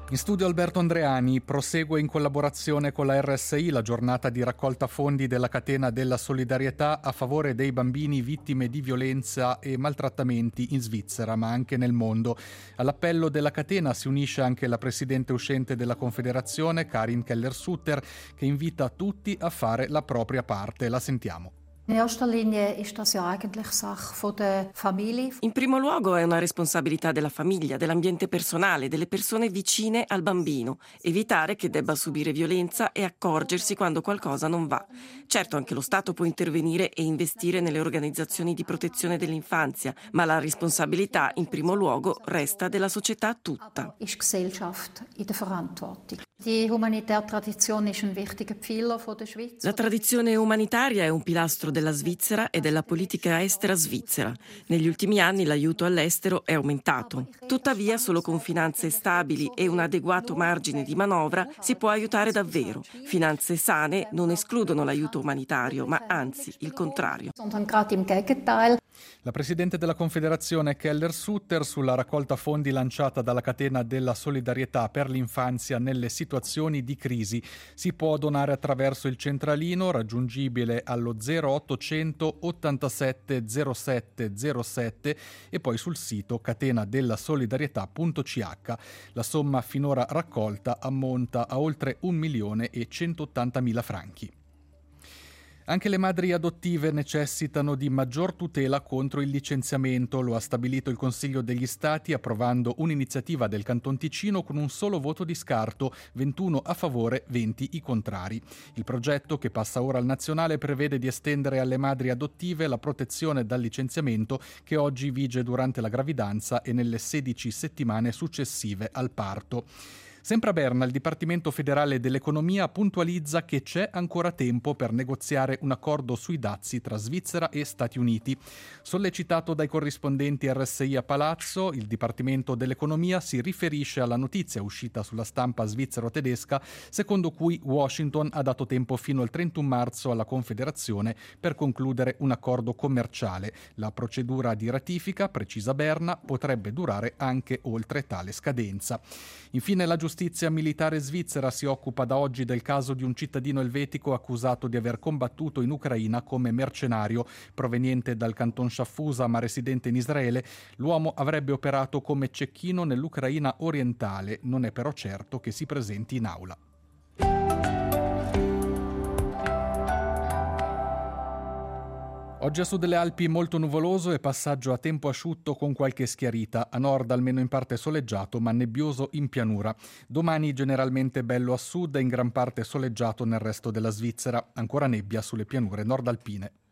In studio Alberto Andreani. Prosegue in collaborazione con la RSI la giornata di raccolta fondi della catena della solidarietà a favore dei bambini vittime di violenza e maltrattamenti in Svizzera, ma anche nel mondo. All'appello della catena si unisce anche la presidente uscente della Confederazione, Karin Keller-Sutter, che invita tutti a fare la propria parte. La sentiamo. In erster Linie ist das ja eigentlich Sache von der Familie. In primo luogo è una responsabilità della famiglia, dell'ambiente personale, delle persone vicine al bambino. Evitare che debba subire violenza e accorgersi quando qualcosa non va. Certo, anche lo Stato può intervenire e investire nelle organizzazioni di protezione dell'infanzia, ma la responsabilità in primo luogo resta della società tutta. Ist Gesellschaft in der Verantwortung. Die humanitäre Tradition ist ein wichtiger Pfeiler von der Schweiz. La tradizione umanitaria è un pilastro della Svizzera e della politica estera svizzera. Negli ultimi anni l'aiuto all'estero è aumentato. Tuttavia, solo con finanze stabili e un adeguato margine di manovra si può aiutare davvero. Finanze sane non escludono l'aiuto umanitario, ma anzi il contrario. Sondern gerade im Gegenteil. La presidente della Confederazione Keller-Sutter sulla raccolta fondi lanciata dalla catena della solidarietà per l'infanzia nelle situazioni di crisi. Si può donare attraverso il centralino raggiungibile allo 0800 87 07 07 e poi sul sito catenadellasolidarietà.ch. La somma finora raccolta ammonta a oltre 1.180.000 franchi. Anche le madri adottive necessitano di maggior tutela contro il licenziamento, lo ha stabilito il Consiglio degli Stati approvando un'iniziativa del Canton Ticino con un solo voto di scarto, 21 a favore, 20 i contrari. Il progetto, che passa ora al nazionale, prevede di estendere alle madri adottive la protezione dal licenziamento che oggi vige durante la gravidanza e nelle 16 settimane successive al parto. Sempre a Berna, il Dipartimento federale dell'economia puntualizza che c'è ancora tempo per negoziare un accordo sui dazi tra Svizzera e Stati Uniti. Sollecitato dai corrispondenti RSI a Palazzo, il Dipartimento dell'economia si riferisce alla notizia uscita sulla stampa svizzero-tedesca, secondo cui Washington ha dato tempo fino al 31 marzo alla Confederazione per concludere un accordo commerciale. La procedura di ratifica, precisa Berna, potrebbe durare anche oltre tale scadenza. Infine, la giustizia militare svizzera si occupa da oggi del caso di un cittadino elvetico accusato di aver combattuto in Ucraina come mercenario. Proveniente dal canton Sciaffusa ma residente in Israele, l'uomo avrebbe operato come cecchino nell'Ucraina orientale. Non è però certo che si presenti in aula. Oggi a sud delle Alpi molto nuvoloso e passaggio a tempo asciutto con qualche schiarita. A nord almeno in parte soleggiato ma nebbioso in pianura. Domani generalmente bello a sud e in gran parte soleggiato nel resto della Svizzera. Ancora nebbia sulle pianure nord alpine.